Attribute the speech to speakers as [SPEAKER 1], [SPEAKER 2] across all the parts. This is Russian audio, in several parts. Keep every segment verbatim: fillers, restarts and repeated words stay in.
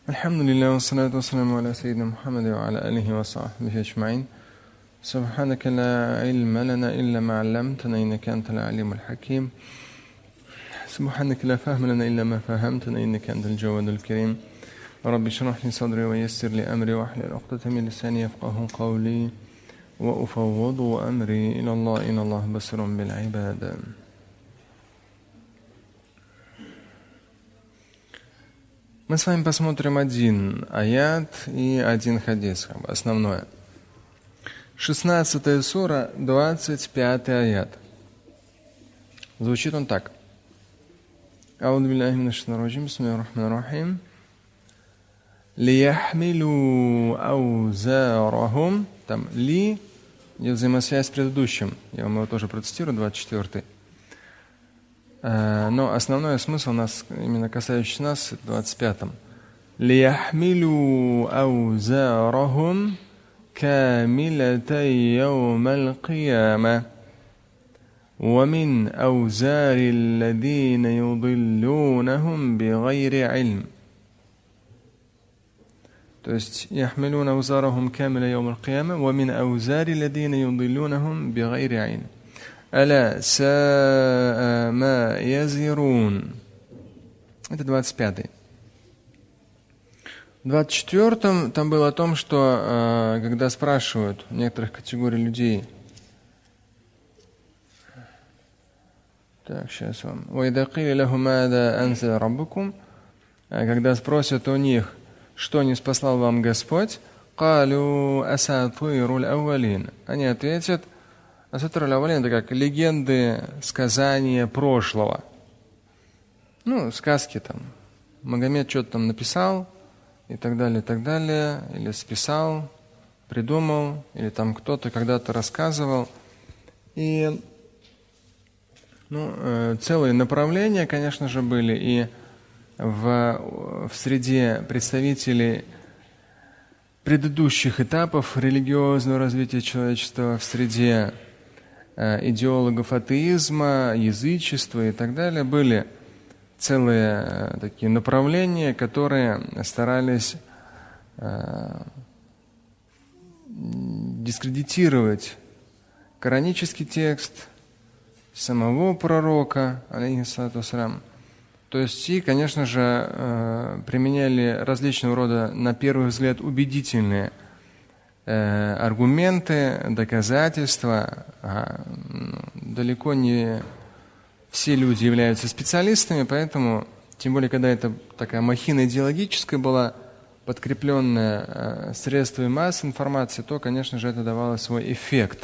[SPEAKER 1] Альхамдулиллах, вассалату вассаламу аля сайидна Мухаммаду ва аля алихи ва сахбихи аджмаин. Субханака ла илма лана илля ма алламтана, иннака антал алимул хаким. Субханака ла фахма лана илля ма фахамтана, иннака антал джавадул карим. Рабби шрах ли садри ва яссир ли амри ва hlul uqdatan min lisani yafqahu qawli wa ufawwidu amri ila Allah, inna Allah basirun bil ibad. Мы с вами посмотрим один аят и один хадис, основное. шестнадцатая сура, двадцать пятый аят. Звучит он так. Ауду биллахи минаш шайтанир раджим, бисмиллахир рахманир рахим. Лияхмилу аузарахум. Там ли идет взаимосвязь с предыдущим. Я вам его тоже процитирую, двадцать четвёртый. Но основной смысл у нас, именно касающийся нас, в двадцать пятом. لِيَحْمِلُوا أَوْزَارَهُمْ كَامِلَةً يَوْمَ الْقِيَامَةِ وَمِنْ أَوْزَارِ الَّذِينَ يُضِلُّونَهُمْ بِغَيْرِ عِلْمٍ. То есть يَحْمِلُونَ أَوْزَارَهُمْ كَامِلَةً يَوْمَ الْقِيَامَةِ وَمِنْ أَوْزَارِ الَّذِينَ يُضِلُّونَهُمْ بِغَيْرِ عِلْمٍ. Аля саа ма язирун. Это двадцать пятый. В двадцать четвёртом там было о том, что когда спрашивают некоторых категорий людей, так, сейчас вам. وَإِذَا قِيلَ لَهُمْ مَاذَا أَنزَلَ رَبُّكُمْ, когда спросят у них, что ниспослал вам Господь, قَالُوا أَسَاطِيرُ الْأَوَّلِينَ. Они ответят: Асатир аль-Аввалин — это как легенды, сказания прошлого. Ну, сказки там. Магомед что-то там написал, и так далее, и так далее. Или списал, придумал, или там кто-то когда-то рассказывал. И ну, целые направления, конечно же, были. И в, в среде представителей предыдущих этапов религиозного развития человечества, в среде идеологов атеизма, язычества и так далее, были целые такие направления, которые старались дискредитировать коранический текст самого пророка, алейхиссалату вассалям. То есть и, конечно же, применяли различного рода, на первый взгляд, убедительные аргументы, доказательства. А далеко не все люди являются специалистами, поэтому, тем более, когда это такая махина идеологическая была, подкрепленная средствами массовой информации, то, конечно же, это давало свой эффект.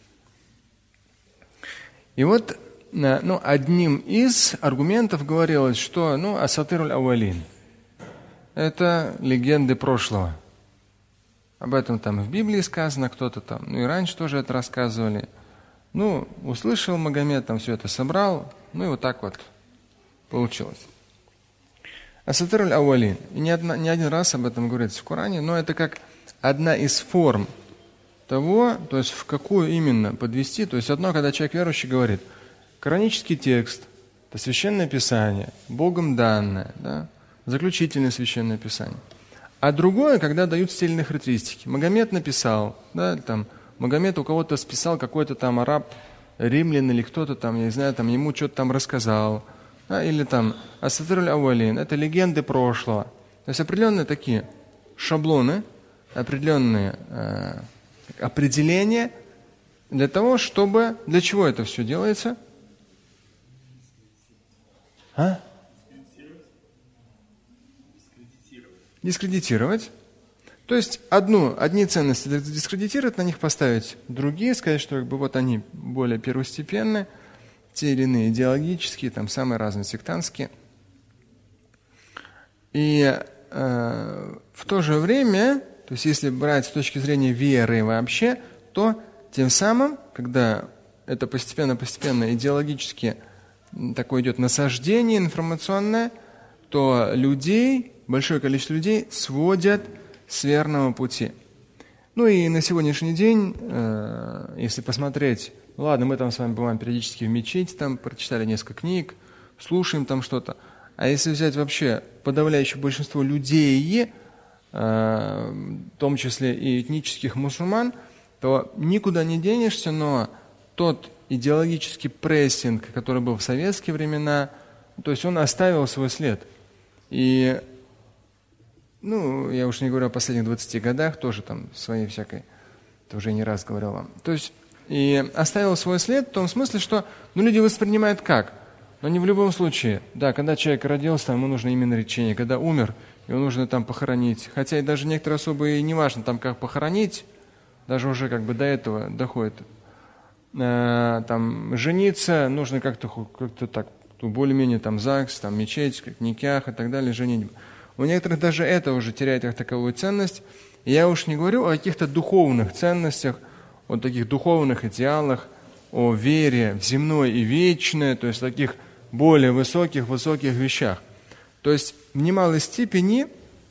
[SPEAKER 1] И вот ну, одним из аргументов говорилось, что ну, асатир аль-Аввалин — это легенды прошлого. Об этом там в Библии сказано, кто-то там, ну и раньше тоже это рассказывали. Ну, услышал Магомед, там все это собрал, ну и вот так вот получилось. Асатир аль-Аввалин. И не, одна, не один раз об этом говорится в Коране, но это как одна из форм того, то есть в какую именно подвести. То есть одно, когда человек верующий говорит, коранический текст — это священное писание, Богом данное, да, заключительное священное писание. А другое, когда дают стильные характеристики. Магомед написал, да, там, Магомед у кого-то списал, какой-то там араб, римлян или кто-то там, я не знаю, там ему что-то там рассказал. Да, или там асатир аль-Аввалин — это легенды прошлого. То есть определенные такие шаблоны, определенные э, определения для того, чтобы... Для чего это все делается? А? Дискредитировать. То есть одну, одни ценности дискредитировать, на них поставить другие, сказать, что как бы, вот они более первостепенные, те или иные идеологические, там самые разные сектантские. И э, в то же время, то есть если брать с точки зрения веры вообще, то тем самым, когда это постепенно-постепенно идеологически такое идет насаждение информационное, то людей, большое количество людей сводят с верного пути. Ну и на сегодняшний день, э, если посмотреть, ладно, мы там с вами бываем периодически в мечети, там прочитали несколько книг, слушаем там что-то, А если взять вообще подавляющее большинство людей, в том числе и этнических мусульман, то никуда не денешься, но тот идеологический прессинг, который был в советские времена, то есть он оставил свой след. И, ну, я уж не говорю о последних двадцати годах, тоже там своей всякой, это уже не раз говорил вам. То есть и оставил свой след в том смысле, что ну, люди воспринимают как? Но не в любом случае. Да, когда человек родился, ему нужно именно речение. Когда умер, его нужно там похоронить. Хотя и даже некоторые особо и не важно там как похоронить, даже уже как бы до этого доходит. Э, там жениться нужно как-то как-то так, более-менее там ЗАГС, там мечеть, как никях и так далее, женитьба. У некоторых даже это уже теряет как таковую ценность. И я уж не говорю о каких-то духовных ценностях, о таких духовных идеалах, о вере в земное и вечное, то есть таких более высоких, высоких вещах. То есть в немалой степени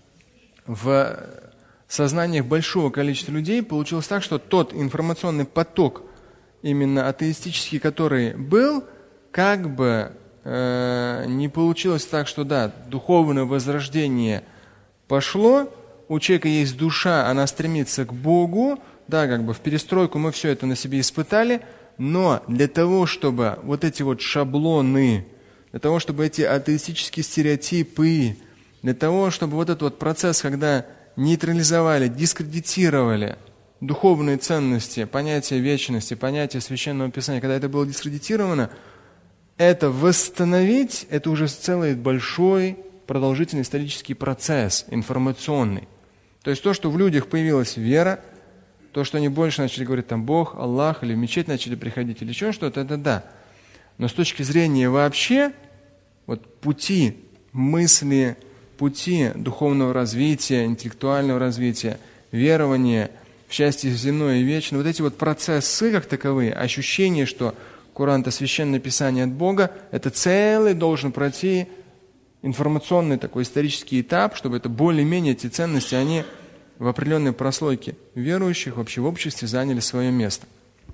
[SPEAKER 1] в сознаниях большого количества людей получилось так, что тот информационный поток, именно атеистический, который был, как бы э, не получилось так, что да, духовное возрождение пошло, у человека есть душа, она стремится к Богу, да, как бы в перестройку мы все это на себе испытали, но для того, чтобы вот эти вот шаблоны, для того, чтобы эти атеистические стереотипы, для того, чтобы вот этот вот процесс, когда нейтрализовали, дискредитировали духовные ценности, понятие вечности, понятие Священного Писания, когда это было дискредитировано, это восстановить, это уже целый большой продолжительный исторический процесс, информационный. То есть то, что в людях появилась вера, то, что они больше начали говорить там Бог, Аллах, или в мечеть начали приходить, или еще что-то, это да. Но с точки зрения вообще, вот пути мысли, пути духовного развития, интеллектуального развития, верования в счастье земное и вечное, вот эти вот процессы как таковые, ощущение, что Коран – это священное писание от Бога, это целый должен пройти информационный такой исторический этап, чтобы это более-менее эти ценности, они в определенной прослойке верующих вообще в обществе заняли свое место.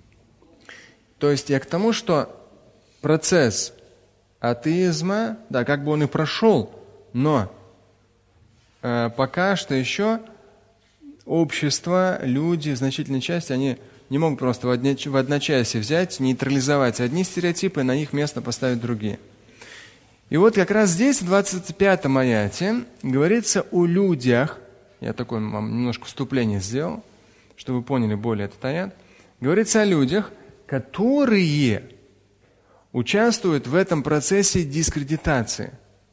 [SPEAKER 1] То есть я к тому, что процесс атеизма, да, как бы он и прошел, но э, пока что еще общество, люди, в значительной части, они не могут просто в, одне, в одночасье взять, нейтрализовать одни стереотипы, на их место поставить другие. И вот как раз здесь, в двадцать пятом аяте, говорится о людях, я такое вам немножко вступление сделал, чтобы вы поняли более этот аят, говорится о людях, которые участвуют в этом процессе дискредитации.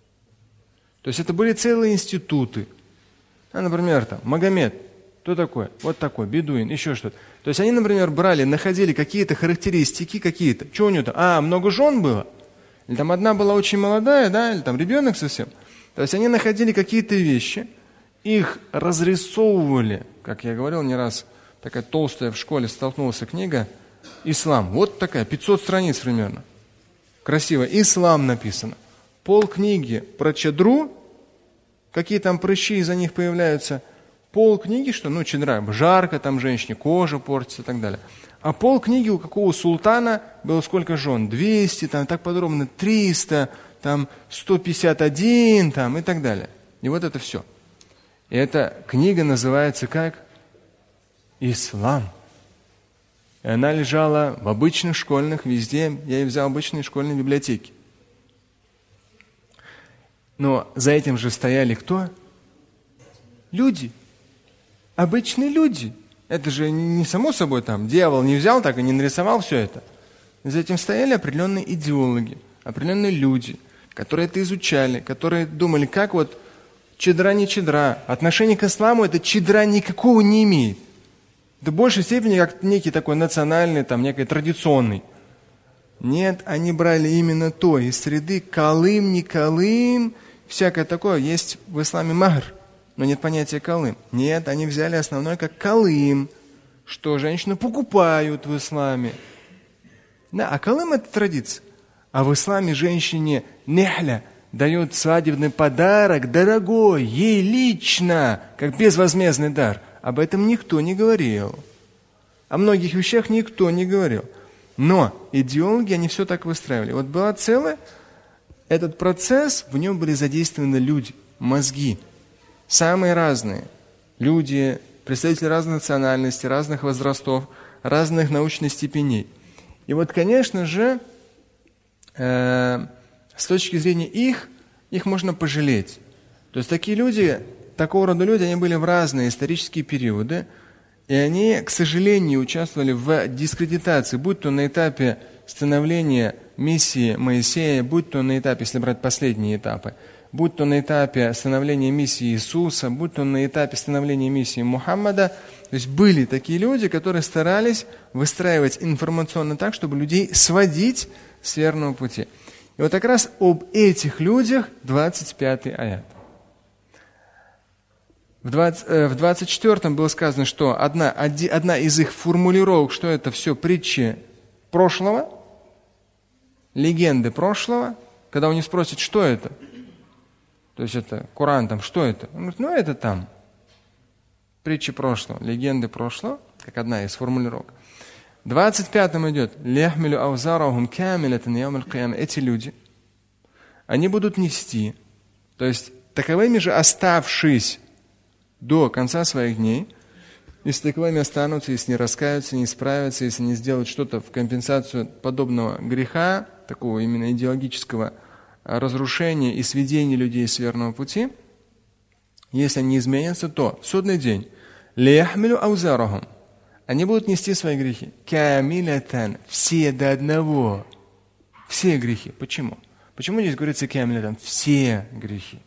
[SPEAKER 1] То есть это были целые институты. А, например, там, Магомед, кто такой? Вот такой, бедуин, еще что-то. То есть они, например, брали, находили какие-то характеристики, какие-то. Что у него там? А, много жен было? Или там одна была очень молодая, да, или там ребенок совсем. То есть они находили какие-то вещи, их разрисовывали, как я говорил не раз, такая толстая в школе столкнулась книга «Ислам». Вот такая, пятьсот страниц примерно. Красиво. «Ислам» написано. Пол книги про чадру, какие там прыщи из-за них появляются. Пол книги, что, ну, чадра, жарко там женщине, кожа портится и так далее. А пол книги у какого султана было сколько жен? двести, там, так подробно, триста, там, сто пятьдесят один, там, и так далее. И вот это все. И эта книга называется как «Ислам». И она лежала в обычных школьных, везде, я ее взял в обычные школьные библиотеки. Но за этим же стояли кто? Люди. Обычные люди. Это же не само собой там, дьявол не взял так и не нарисовал все это. За этим стояли определенные идеологи, определенные люди, которые это изучали, которые думали, как вот чадра не чадра. Отношение к исламу это чадра никакого не имеет. Это в большей степени как некий такой национальный, там, некий традиционный. Нет, они брали именно то, из среды калым, не калым, всякое такое. Есть в исламе махр, но нет понятия калым. Нет, они взяли основное как калым, что женщины покупают в исламе. Да, а калым это традиция. А в исламе женщине нехля дает свадебный подарок, дорогой, ей лично, как безвозмездный дар. Об этом никто не говорил. О многих вещах никто не говорил. Но идеологи, они все так выстраивали. Вот была целая этот процесс, в нем были задействованы люди, мозги, самые разные. Люди, представители разных национальностей, разных возрастов, разных научных степеней. И вот, конечно же, э, с точки зрения их, их можно пожалеть. То есть такие люди, такого рода люди, они были в разные исторические периоды, и они, к сожалению, участвовали в дискредитации, будь то на этапе становления миссии Моисея, будь то на этапе, если брать последние этапы, будь то на этапе становления миссии Иисуса, будь то на этапе становления миссии Мухаммада. То есть были такие люди, которые старались выстраивать информационно так, чтобы людей сводить с верного пути. И вот как раз об этих людях двадцать пятый аят. В двадцать четвёртом было сказано, что одна, одна из их формулировок, что это все притчи прошлого, легенды прошлого. Когда у них спросят, что это? То есть это Коран, там, что это? Он говорит, ну это там. Притчи прошлого, легенды прошлого, как одна из формулировок. В двадцать пятом идет, «Ляхмилю аузарахум камилатан яум аль-кияма». Эти люди, они будут нести, то есть таковыми же оставшись до конца своих дней, если таковыми останутся, если не раскаются, не исправятся, если не сделают что-то в компенсацию подобного греха, такого именно идеологического разрушения и сведения людей с верного пути, если они изменятся, то в судный день «Ляхмилю аузарахум» они будут нести свои грехи. «Камилатан» — все до одного. Все грехи. Почему? Почему здесь говорится «камилатан»? Все грехи.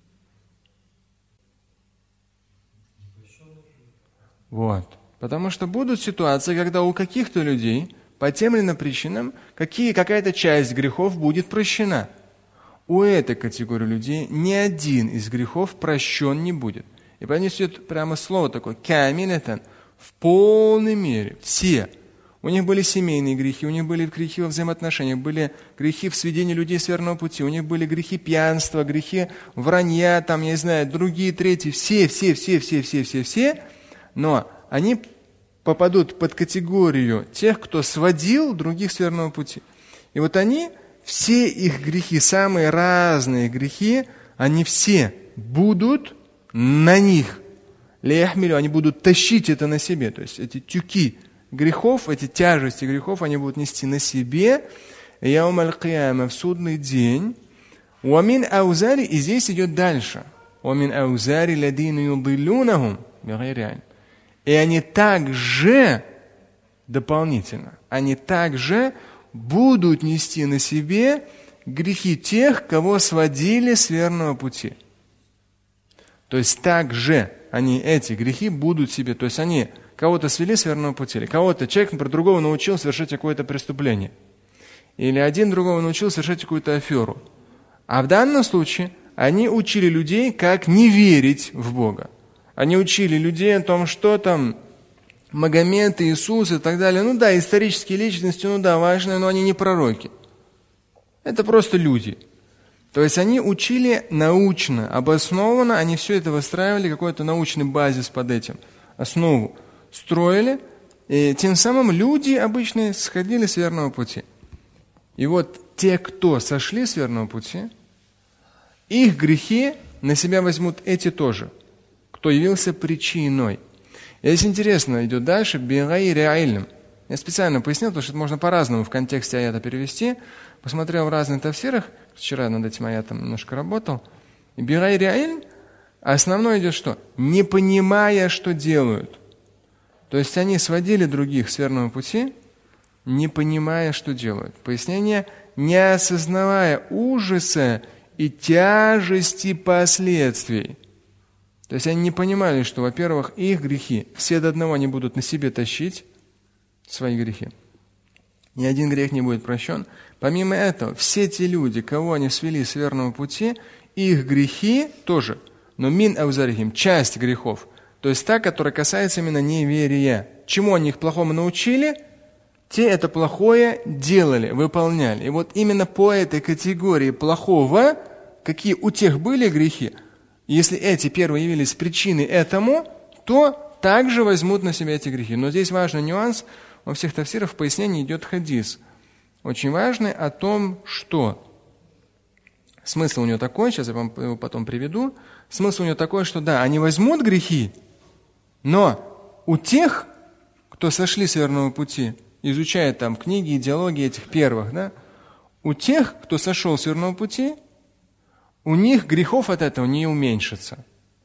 [SPEAKER 1] Вот. Потому что будут ситуации, когда у каких-то людей по тем или иным причинам какие, какая-то часть грехов будет прощена. У этой категории людей ни один из грехов прощен не будет. И поэтому идет прямо слово такое «камилатан» в полной мере. Все. У них были семейные грехи, у них были грехи во взаимоотношениях, были грехи в сведении людей с верного пути, у них были грехи пьянства, грехи вранья, там, я не знаю, другие, третьи, все, все, все, все, все, все, все. Но они попадут под категорию тех, кто сводил других с верного пути. И вот они, все их грехи, самые разные грехи, они все будут на них. Ляхмилю, они будут тащить это на себе. То есть эти тюки грехов, эти тяжести грехов, они будут нести на себе. Яум аль-кияма, в судный день. Уамин аузари, и здесь идет дальше. Уамин аузари ладину юдиллунахум бигайри илм. И они также, дополнительно, они также будут нести на себе грехи тех, кого сводили с верного пути. То есть также они, эти грехи, будут себе, то есть они кого-то свели с верного пути, или кого-то, человек, например, другого научил совершать какое-то преступление, или один другого научил совершать какую-то аферу. А в данном случае они учили людей, как не верить в Бога. Они учили людей о том, что там Магомед, Иисус и так далее. Ну да, исторические личности, ну да, важные, но они не пророки. Это просто люди. То есть они учили научно, обоснованно, они все это выстраивали, какой-то научный базис под этим, основу строили, и тем самым люди обычные сходили с верного пути. И вот те, кто сошли с верного пути, их грехи на себя возьмут эти тоже, кто явился причиной. И здесь интересно, идет дальше, бигайри илм. Я специально пояснил, потому что это можно по-разному в контексте аята перевести. Посмотрел в разных тафсирах, вчера над этим аятом немножко работал. И бигайри илм, основное идет что? Не понимая, что делают. То есть они сводили других с верного пути, не понимая, что делают. Пояснение, не осознавая ужаса и тяжести последствий. То есть они не понимали, что, во-первых, их грехи, все до одного они будут на себе тащить, свои грехи. Ни один грех не будет прощен. Помимо этого, все те люди, кого они свели с верного пути, их грехи тоже, но мин аузарихим, часть грехов, то есть та, которая касается именно неверия. Чему они их плохому научили? Те это плохое делали, выполняли. И вот именно по этой категории плохого, какие у тех были грехи, если эти первые явились причиной этому, то также возьмут на себя эти грехи. Но здесь важный нюанс. Во всех тафсирах в пояснении идет хадис. Очень важный о том, что Смысл у него такой, сейчас я вам его потом приведу. Смысл у него такой, что да, они возьмут грехи, но у тех, кто сошли с верного пути, изучая там книги, идеологии этих первых, да, у тех, кто сошел с верного пути, у них грехов от этого не уменьшится.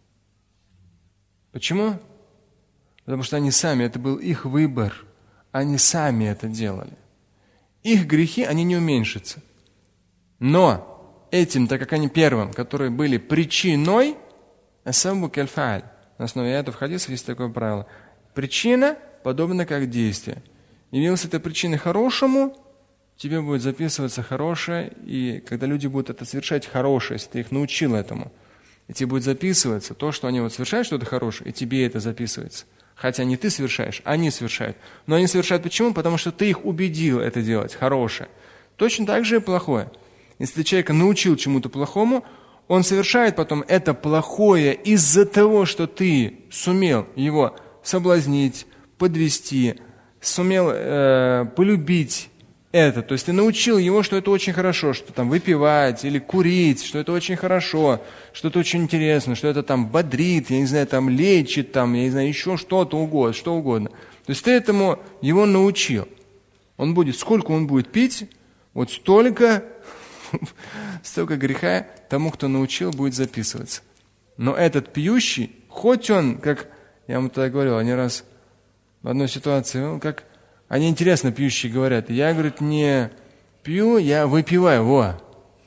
[SPEAKER 1] Почему? Потому что они сами, это был их выбор, они сами это делали. Их грехи, они не уменьшатся. Но этим, так как они первым, которые были причиной, асабу кальфааль, на основе аятов хадисов есть такое правило, причина подобна как действие. Явилась эта причина хорошему, тебе будет записываться хорошее, и когда люди будут это совершать хорошее, если ты их научил этому, и тебе будет записываться то, что они вот совершают что-то хорошее, и тебе это записывается. Хотя не ты совершаешь, они совершают. Но они совершают почему? Потому что ты их убедил это делать, хорошее. Точно так же и плохое. Если ты человека научил чему-то плохому, он совершает потом это плохое из-за того, что ты сумел его соблазнить, подвести, сумел э, полюбить это. То есть ты научил его, что это очень хорошо, что там выпивать или курить, что это очень хорошо, что это очень интересно, что это там бодрит, я не знаю, там лечит, там, я не знаю, еще что-то угодно, что угодно. То есть ты этому его научил. Он будет, сколько он будет пить, вот столько, столько греха тому, кто научил, будет записываться. Но этот пьющий, хоть он, как я вам тогда говорил, они раз в одной ситуации, ну, как они интересно пьющие говорят. Я, говорит, не пью, я выпиваю. Во.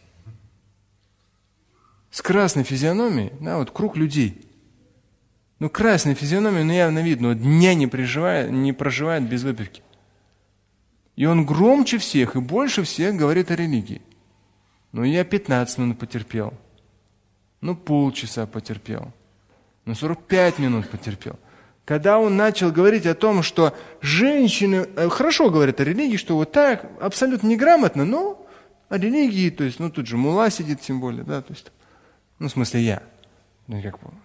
[SPEAKER 1] С красной физиономией, да, вот круг людей. Ну, красная физиономия, ну, явно видно, вот дня не проживает, не проживает без выпивки. И он громче всех и больше всех говорит о религии. Ну, я пятнадцать минут потерпел. Ну, полчаса потерпел. Ну, сорок пять минут потерпел. Когда он начал говорить о том, что женщины хорошо говорят о религии, что вот так, абсолютно неграмотно, но о религии, то есть, ну тут же мулла сидит тем более, да, то есть, ну в смысле я, ну как бы,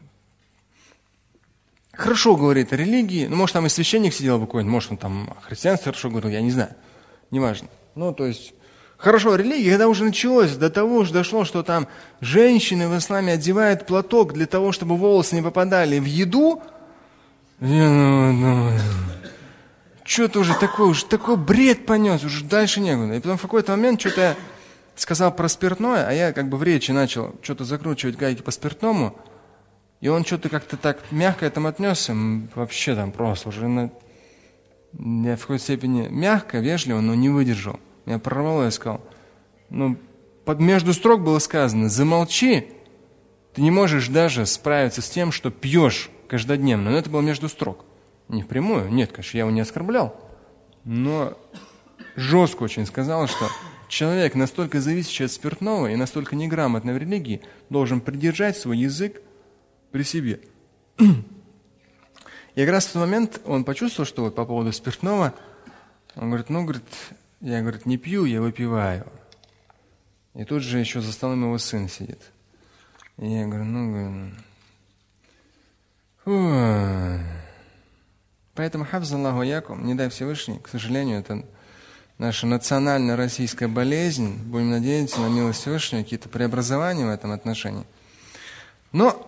[SPEAKER 1] хорошо говорит о религии, ну может там и священник сидел бы какой-нибудь, может он там о христианстве хорошо говорил, я не знаю, неважно, ну то есть, хорошо о религии, когда уже началось, до того же дошло, что там женщины в исламе одевают платок для того, чтобы волосы не попадали в еду. Что-то уже такой, уже такой бред понес, уже дальше некуда. И потом в какой-то момент что-то я сказал про спиртное, а я как бы в речи начал что-то закручивать гайки по спиртному, и он что-то как-то так мягко этому отнесся, вообще там просто уже на... я в какой-то степени мягко, вежливо, но не выдержал. Меня прорвало, я сказал, ну, под между строк было сказано, замолчи, ты не можешь даже справиться с тем, что пьешь каждодневно. Но это было между строк. Не впрямую. Нет, конечно, я его не оскорблял. Но жестко очень сказал, что человек, настолько зависящий от спиртного и настолько неграмотный в религии, должен придержать свой язык при себе. И как раз в тот момент он почувствовал, что вот по поводу спиртного, он говорит, ну, говорит, я, говорит, не пью, я выпиваю. И тут же еще за столом его сын сидит. И я говорю, ну, фу. Поэтому, хафзаллаху якум, не дай Всевышний, к сожалению, это наша национальная российская болезнь. Будем надеяться на милость Всевышнего, какие-то преобразования в этом отношении. Но,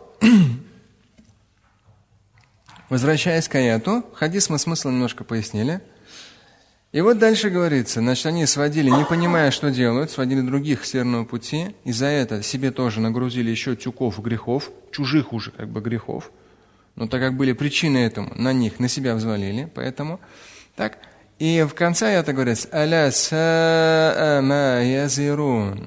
[SPEAKER 1] возвращаясь к аяту, хадис мы смысл немножко пояснили. И вот дальше говорится, значит, они сводили, не понимая, что делают, сводили других с верного пути, и за это себе тоже нагрузили еще тюков грехов, чужих уже как бы грехов. Но так как были причины этому, на них, на себя взвалили, поэтому так. И в конце аята говорится, «Аля саа ма язирун».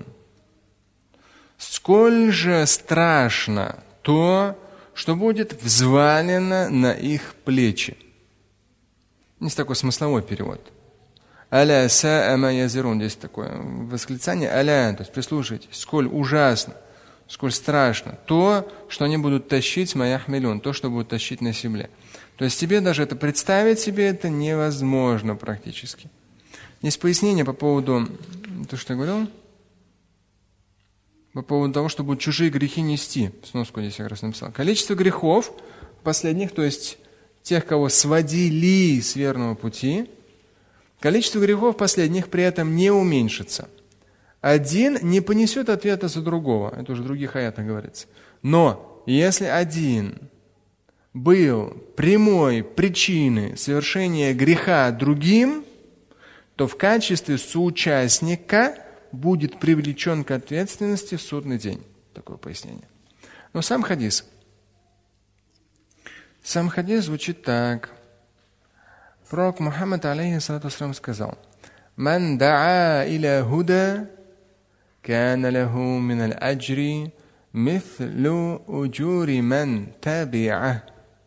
[SPEAKER 1] Сколь же страшно то, что будет взвалено на их плечи. Есть такой смысловой перевод. «Аля саа ма язирун». Здесь такое восклицание. «Аля», то есть прислушайтесь, сколь ужасно, сколь страшно то, что они будут тащить маяхмилюн, то, что будут тащить на себе. То есть тебе даже это представить себе это невозможно практически. Есть пояснение по поводу, то, что я говорил, по поводу того, что будут чужие грехи нести. Сноску здесь я как раз написал. Количество грехов последних, то есть тех, кого сводили с верного пути, количество грехов последних при этом не уменьшится. один не понесет ответа за другого. Это уже в других аятах говорится. Но если один был прямой причиной совершения греха другим, то в качестве соучастника будет привлечен к ответственности в судный день. Такое пояснение. Но сам хадис. Сам хадис звучит так. Пророк Мухаммад, алейхиссалату вассалям, сказал: «Ман да'a иля худа, кана лаху мин аль-аджри мithлу уджури ман таби'ah.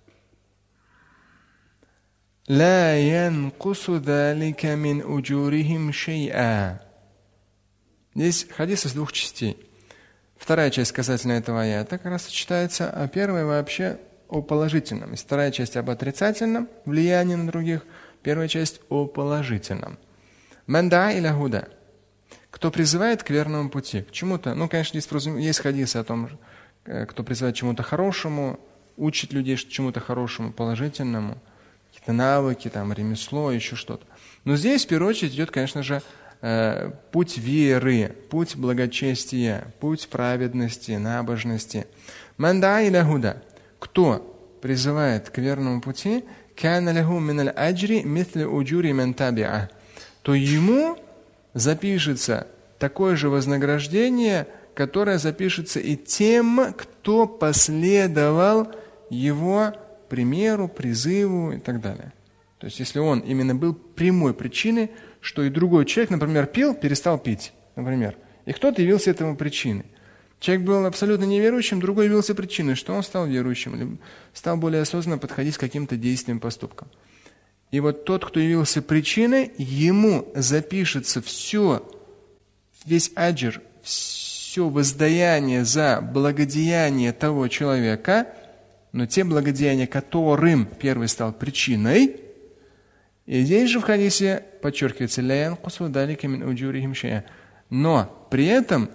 [SPEAKER 1] Ла янкусу далика мин уджурихим шей'a». Здесь хадис из двух частей. Вторая часть касательно этого аята как раз сочетается, а первая вообще о положительном. Вторая часть об отрицательном влиянии на других, первая часть о положительном. «Ман да'a иля худа». Кто призывает к верному пути, к чему-то. Ну, конечно, есть, есть хадисы о том, кто призывает к чему-то хорошему, учит людей чему-то хорошему, положительному, какие-то навыки, там, ремесло, еще что-то. Но здесь, в первую очередь, идет, конечно же, путь веры, путь благочестия, путь праведности, набожности. «Ман да'a иля худа». Кто призывает к верному пути, «кана лаху мин аль-аджри мithлу уджури ман таби'ah», то ему запишется такое же вознаграждение, которое запишется и тем, кто последовал его примеру, призыву и так далее. То есть, если он именно был прямой причиной, что и другой человек, например, пил, перестал пить, например, и кто-то явился этому причиной. Человек был абсолютно неверующим, другой явился причиной, что он стал верующим, или стал более осознанно подходить к каким-то действиям, поступкам. И вот тот, кто явился причиной, ему запишется все, весь аджр, все воздаяние за благодеяние того человека, но те благодеяния, которым первый стал причиной. И здесь же в хадисе подчеркивается: «Ля янкусу далика мин уджурихим шей'а». Но при этом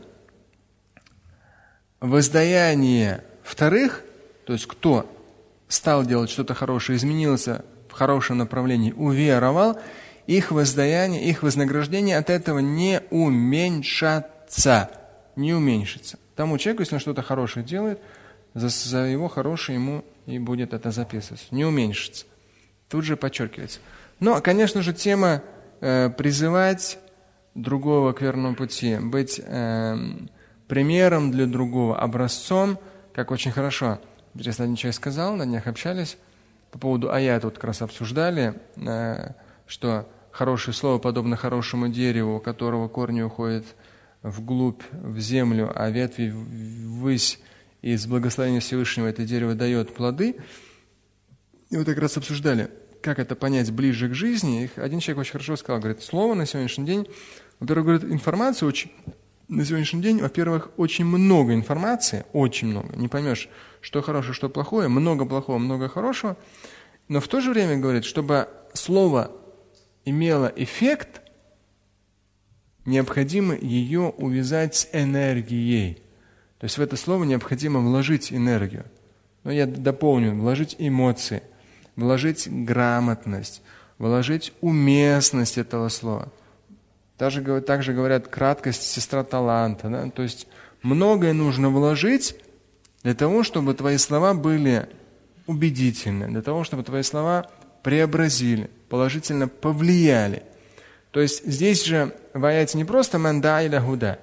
[SPEAKER 1] воздаяние вторых, то есть кто стал делать что-то хорошее, изменился в хорошем направлении, уверовал, их воздаяние, их вознаграждение от этого не уменьшатся, не уменьшится. Тому человеку, если он что-то хорошее делает, за, за его хорошее ему и будет это записываться, не уменьшится. Тут же подчеркивается. Но, конечно же, тема э, призывать другого к верному пути, быть э, примером для другого, образцом, как очень хорошо. Интересно, один человек сказал, на днях общались, по поводу аята вот как раз обсуждали, э, что хорошее слово подобно хорошему дереву, у которого корни уходят вглубь, в землю, а ветви ввысь, и с благословения Всевышнего это дерево дает плоды. И вот как раз обсуждали, как это понять ближе к жизни. Их один человек очень хорошо сказал, говорит, слово на сегодняшний день, во-первых, говорит, информация очень, на сегодняшний день, во-первых, очень много информации, очень много, не поймешь, что хорошее, что плохое, много плохого, много хорошего, но в то же время, говорит, чтобы слово имело эффект, необходимо ее увязать с энергией. То есть в это слово необходимо вложить энергию. Но я дополню, вложить эмоции, вложить грамотность, вложить уместность этого слова. Также, также говорят, краткость сестра таланта. Да? То есть многое нужно вложить для того, чтобы твои слова были убедительны, для того, чтобы твои слова преобразили, положительно повлияли. То есть здесь же в аяте не просто «ман да'a иля худа»,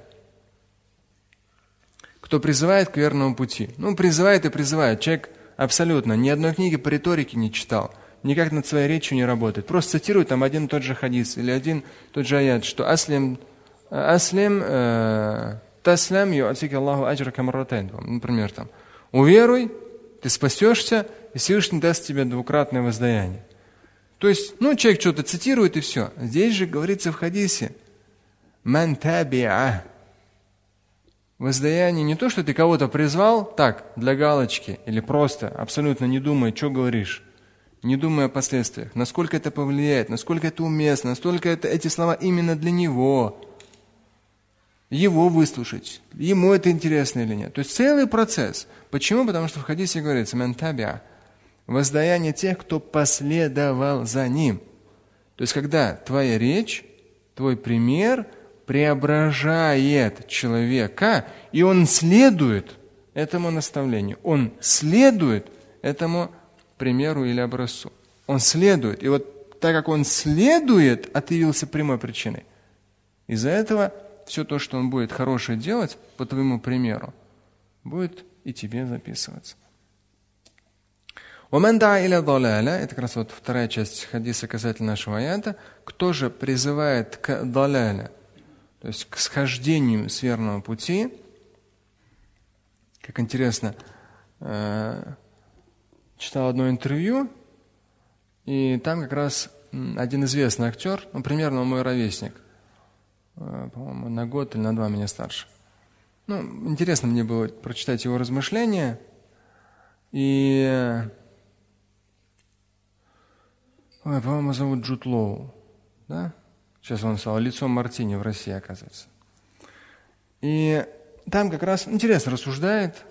[SPEAKER 1] кто призывает к верному пути. Ну, призывает и призывает. Человек абсолютно ни одной книги по риторике не читал, никак над своей речью не работает. Просто цитирует там один и тот же хадис или один и тот же аят, что «аслим, аслим таслям ю'атика Аллаху аджрака марратайн». Например, там «уверуй, ты спасешься, и Всевышний даст тебе двукратное воздаяние». То есть, ну, человек что-то цитирует и все. Здесь же говорится в хадисе «ман таби'ah». Воздаяние не то, что ты кого-то призвал так, для галочки, или просто, абсолютно не думая, что говоришь, не думая о последствиях, насколько это повлияет, насколько это уместно, насколько это, эти слова именно для него, его выслушать, ему это интересно или нет. То есть целый процесс. Почему? Потому что в хадисе говорится «ман таби'ah», воздаяние тех, кто последовал за ним. То есть когда твоя речь, твой пример преображает человека, и он следует этому наставлению. Он следует этому примеру или образцу. Он следует. И вот так как он следует, а ты явился прямой причиной, из-за этого все то, что он будет хорошее делать, по твоему примеру, будет и тебе записываться. «Ваман даа иля далаля» — это как раз вот вторая часть хадиса касательно нашего аята. Кто же призывает к далаля, то есть к схождению с верного пути? Как интересно, читал одно интервью, и там как раз один известный актер, ну, примерно мой ровесник, по-моему, на год или на два меня старше. Ну, интересно мне было прочитать его размышления, и, ой, по-моему, зовут Джуд Лоу, да? Сейчас он стал лицом Мартини в России, оказывается. И там как раз интересно рассуждает,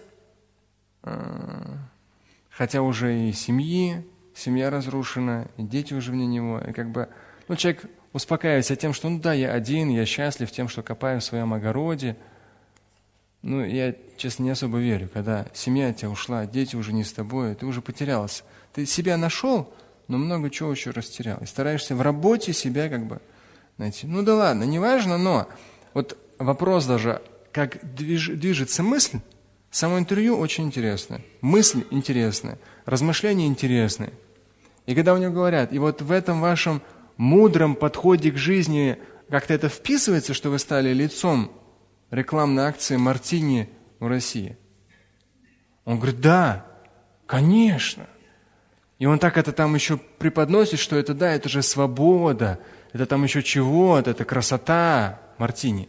[SPEAKER 1] хотя уже и семьи, семья разрушена, и дети уже вне него, и как бы, ну, человек успокаивается тем, что, ну да, я один, я счастлив тем, что копаю в своем огороде. Ну, я, честно, не особо верю, когда семья от тебя ушла, дети уже не с тобой, ты уже потерялся. Ты себя нашел, но много чего еще растерял. И стараешься в работе себя как бы найти. Ну да ладно, неважно, но вот вопрос даже, как движ, движется мысль, само интервью очень интересное. Мысль интересная, размышления интересные. И когда у него говорят, и вот в этом вашем мудром подходе к жизни как-то это вписывается, что вы стали лицом рекламной акции Мартини в России. Он говорит, да, конечно. И он так это там еще преподносит, что это да, это же свобода, это там еще чего-то, это красота Мартини.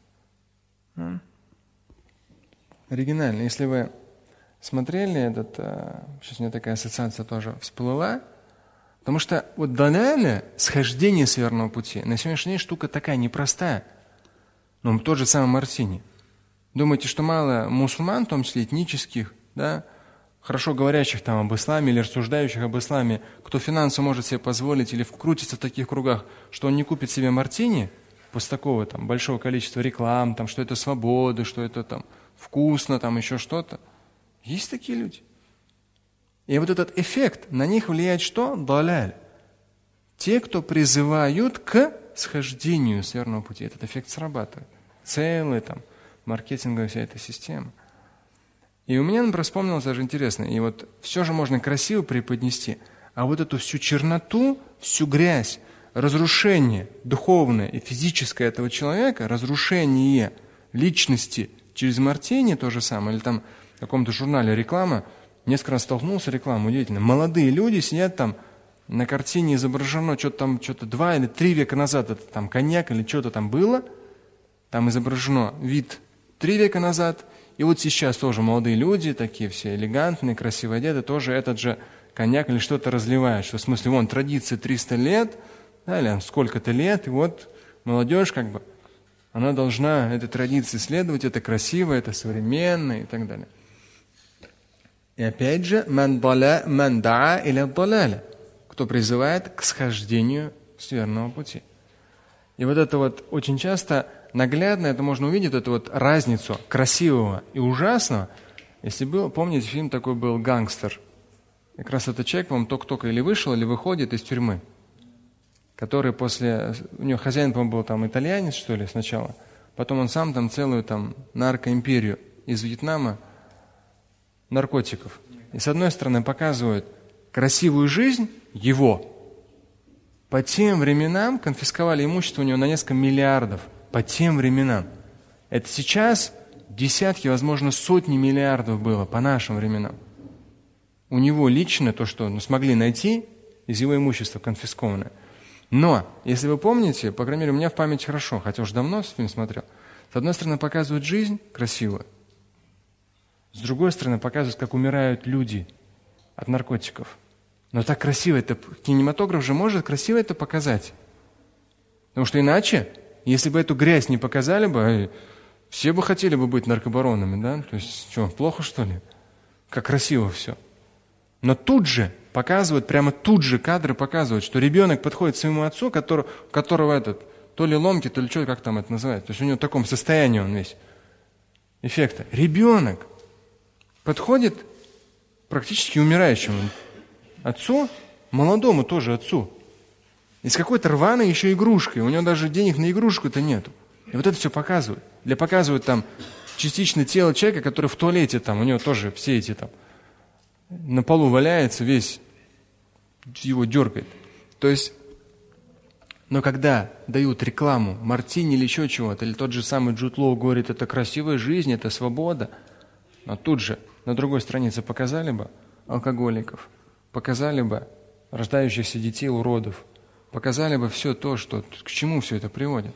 [SPEAKER 1] Оригинально. Если вы смотрели этот, сейчас у меня такая ассоциация тоже всплыла, потому что вот даляля, схождение с верного пути, на сегодняшний день штука такая непростая. Ну, тот же самый Мартини. Думаете, что мало мусульман, в том числе этнических, да, хорошо говорящих там об исламе или рассуждающих об исламе, кто финансово может себе позволить или крутится в таких кругах, что он не купит себе Мартини после такого там большого количества реклам, там, что это свобода, что это там вкусно, там еще что-то. Есть такие люди. И вот этот эффект, на них влияет что? Даляль. Те, кто призывают к схождению с верного пути. Этот эффект срабатывает. Целая там маркетинговая вся эта система. И у меня, например, вспомнилось даже интересно, и вот все же можно красиво преподнести, а вот эту всю черноту, всю грязь, разрушение духовное и физическое этого человека, разрушение личности через Мартини, то же самое, или там в каком-то журнале реклама, несколько раз столкнулся реклама, удивительно. Молодые люди сидят там, на картине изображено что-то там, что-то два или три века назад, это там коньяк или что-то там было, там изображено вид три века назад, и вот сейчас тоже молодые люди, такие все элегантные, красиво одеты, тоже этот же коньяк или что-то разливают, что в смысле, вон, традиция триста лет, да, или сколько-то лет, и вот молодежь как бы, она должна этой традиции следовать, это красиво, это современно и так далее. И опять же, «ман даа иля далаля», кто призывает к схождению с верного пути. И вот это вот очень часто наглядно, это можно увидеть, эту вот разницу красивого и ужасного. Если был, помните, фильм такой был «Гангстер». Как раз этот человек, по-моему, только-только или вышел, или выходит из тюрьмы, который после... У него хозяин, по-моему, был там итальянец, что ли, сначала. Потом он сам там целую там наркоимперию из Вьетнама, наркотиков. И с одной стороны показывают красивую жизнь его. По тем временам конфисковали имущество у него на несколько миллиардов. По тем временам. Это сейчас десятки, возможно, сотни миллиардов было по нашим временам. У него лично то, что ну, смогли найти из его имущества конфискованное. Но, если вы помните, по крайней мере, у меня в памяти хорошо, хотя уж давно фильм смотрел, с одной стороны показывают жизнь красивую, с другой стороны показывают, как умирают люди от наркотиков. Но так красиво это, кинематограф же может красиво это показать. Потому что иначе, если бы эту грязь не показали бы, все бы хотели бы быть наркобаронами, да? То есть, что, плохо что ли? Как красиво все. Но тут же показывают, прямо тут же кадры показывают, что ребенок подходит к своему отцу, который, у которого этот то ли ломки, то ли что, как там это называется. То есть у него в таком состоянии он весь эффекта. Ребенок подходит практически умирающему отцу, молодому тоже отцу, и с какой-то рваной еще игрушкой. У него даже денег на игрушку-то нету. И вот это все показывают. Для показывают там частично тело человека, который в туалете там, у него тоже все эти там на полу валяется, весь его дергает. То есть, но когда дают рекламу мартини или еще чего-то, или тот же самый Джуд Лоу говорит, это красивая жизнь, это свобода, но тут же на другой странице показали бы алкоголиков, показали бы рождающихся детей уродов, показали бы все то, что, к чему все это приводит.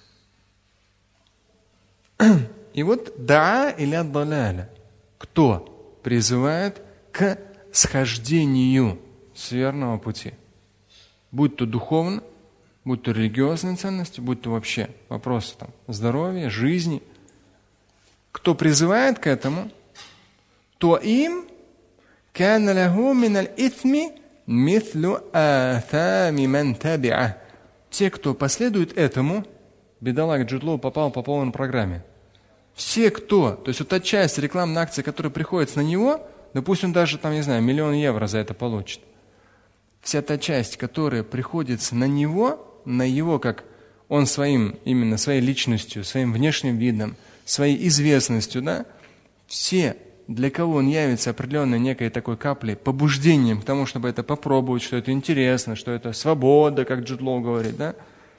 [SPEAKER 1] И вот да или аддаляля, кто призывает к схождению с верного пути, будь то духовно, будь то религиозные ценности, будь то вообще вопросы там, здоровья, жизни, кто призывает к этому, то им كان له من الإثم مثل آثام من تبعه. Те, кто последует этому, бедолага Джуд Лоу попал по полной программе. Все, кто, то есть вот та часть рекламной акции, которая приходится на него, да пусть он даже, там, не знаю, миллион евро за это получит. Вся та часть, которая приходится на него, на его, как он своим, именно своей личностью, своим внешним видом, своей известностью, да, все, для кого он явится определенной некой такой каплей, побуждением к тому, чтобы это попробовать, что это интересно, что это свобода, как Джуд Лоу говорит, да,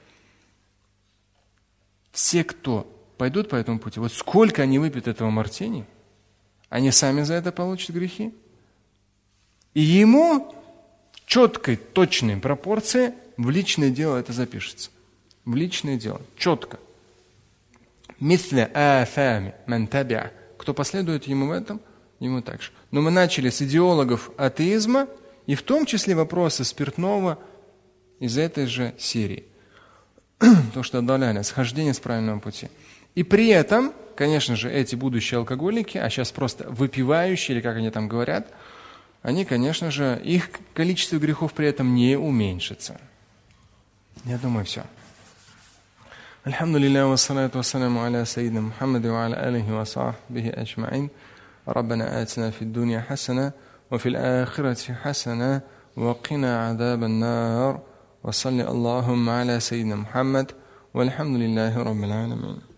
[SPEAKER 1] все, кто пойдут по этому пути, вот сколько они выпьют этого мартини, они сами за это получат грехи. И ему в четкой, точной пропорции в личное дело это запишется. В личное дело. Четко. Мисля афами ман табиа. Кто последует ему в этом, ему так же. Но мы начали с идеологов атеизма, и в том числе вопросы спиртного из этой же серии. То, что отдаляли, схождение с правильного пути. И при этом, конечно же, эти будущие алкоголики, а сейчас просто выпивающие, или как они там говорят, они, конечно же, их количество грехов при этом не уменьшится. Я думаю, все. Альхамдулилля, вассалату вассаляму аля сайидна Мухаммаду ва аля алихи ва сахбихи аджмаин. Раббана атина фид дунья хасана, ва фил ахирати хасана, ва қина адабан нар. Ва салли Аллахумма аля сайидна Мухаммад, ва альхамдулиллахи раббил аламин.